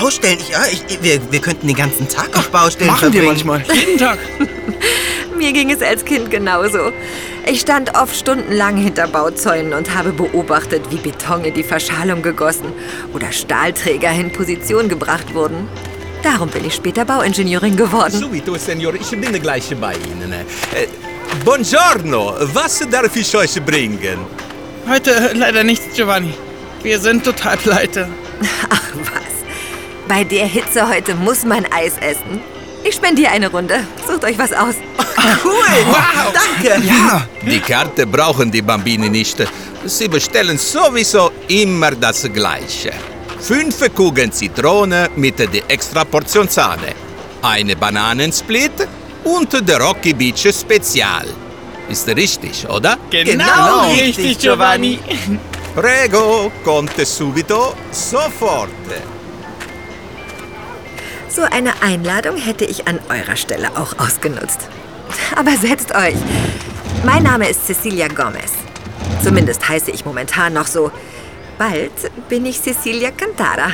Baustellen. Wir könnten den ganzen Tag auf Baustellen Machen wir verbringen. manchmal. Jeden Tag. Mir ging es als Kind genauso. Ich stand oft stundenlang hinter Bauzäunen und habe beobachtet, wie Beton in die Verschalung gegossen oder Stahlträger in Position gebracht wurden. Darum bin ich später Bauingenieurin geworden. Subito, Signor, ich bin gleich bei Ihnen. Buongiorno, was darf ich euch bringen? Heute leider nichts, Giovanni. Wir sind total pleite. Ach was, bei der Hitze heute muss man Eis essen. Ich spendiere eine Runde. Sucht euch was aus. Cool, wow. Danke. Ja. Die Karte brauchen die Bambini nicht. Sie bestellen sowieso immer das Gleiche. 5 Kugeln Zitrone mit der extra Portion Sahne, eine Bananensplit und der Rocky Beach Spezial. Ist richtig, oder? Genau richtig, Giovanni. Prego, conte subito, sofort. So eine Einladung hätte ich an eurer Stelle auch ausgenutzt. Aber setzt euch. Mein Name ist Cecilia Gomez. Zumindest heiße ich momentan noch so. Bald bin ich Cecilia Cantara.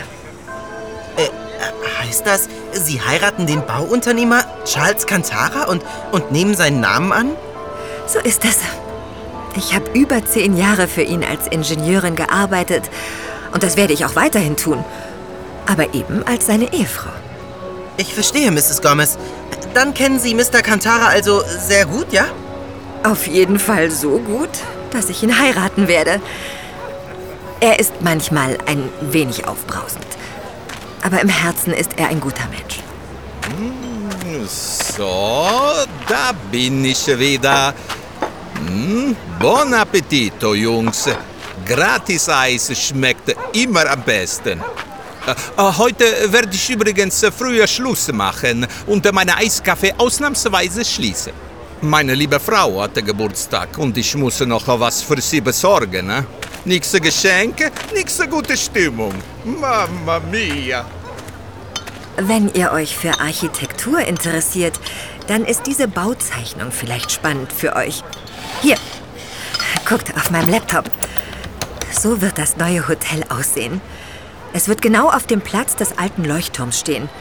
Heißt das, Sie heiraten den Bauunternehmer Charles Cantara und nehmen seinen Namen an? So ist es. Ich habe über 10 Jahre für ihn als Ingenieurin gearbeitet. Und das werde ich auch weiterhin tun. Aber eben als seine Ehefrau. Ich verstehe, Mrs. Gomez. Dann kennen Sie Mr. Cantara also sehr gut, ja? Auf jeden Fall so gut, dass ich ihn heiraten werde. Er ist manchmal ein wenig aufbrausend. Aber im Herzen ist er ein guter Mensch. So, da bin ich wieder. Buon appetito, Jungs. Gratis-Eis schmeckt immer am besten. Heute werde ich übrigens früher Schluss machen und meine Eiskaffee ausnahmsweise schließen. Meine liebe Frau hatte Geburtstag und ich muss noch was für sie besorgen. Ne? Nix Geschenke, nix gute Stimmung. Mamma mia. Wenn ihr euch für Architektur interessiert, dann ist diese Bauzeichnung vielleicht spannend für euch. Hier, guckt auf meinem Laptop. So wird das neue Hotel aussehen. Es wird genau auf dem Platz des alten Leuchtturms stehen.